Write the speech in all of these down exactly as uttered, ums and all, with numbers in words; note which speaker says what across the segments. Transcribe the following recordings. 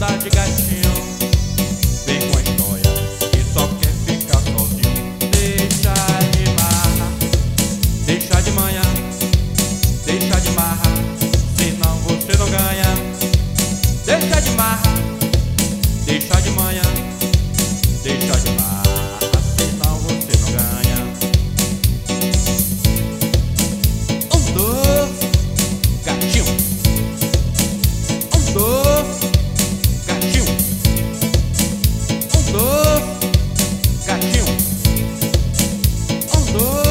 Speaker 1: onda de gatinho, vem com a história que só quer ficar sozinho. Deixa de marra, deixa de manhã, deixa de marra, senão você não ganha. Deixa de marra, deixa de manhã, deixa de marra, senão você não ganha. Um, dois, gatinho. Um, dois, gatinho. Um, dois, gatinho. Um, dois.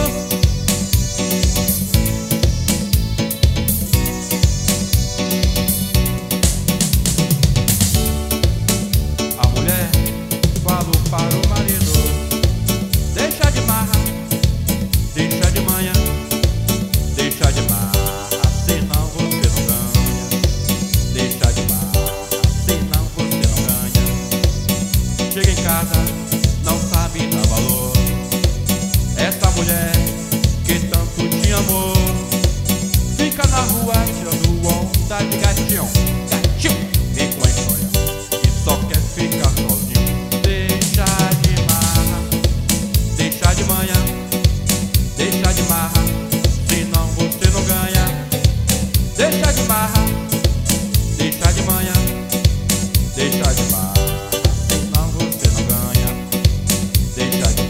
Speaker 1: A mulher falou para o marido: deixa de marra, deixa de manhã, deixa de marra, senão você não ganha. Deixa de marra, senão você não ganha. Chega em casa, não sabe dar valor. Essa mulher que tanto te amou fica na rua tirando onda de gatinho. Gatinho, vem com a história que só quer ficar sozinho. Deixa de marra, deixa de manhã, deixa de marra, senão você não ganha. Deixa de marra, deixa de manhã, deixa de marra, senão você não ganha. Deixa de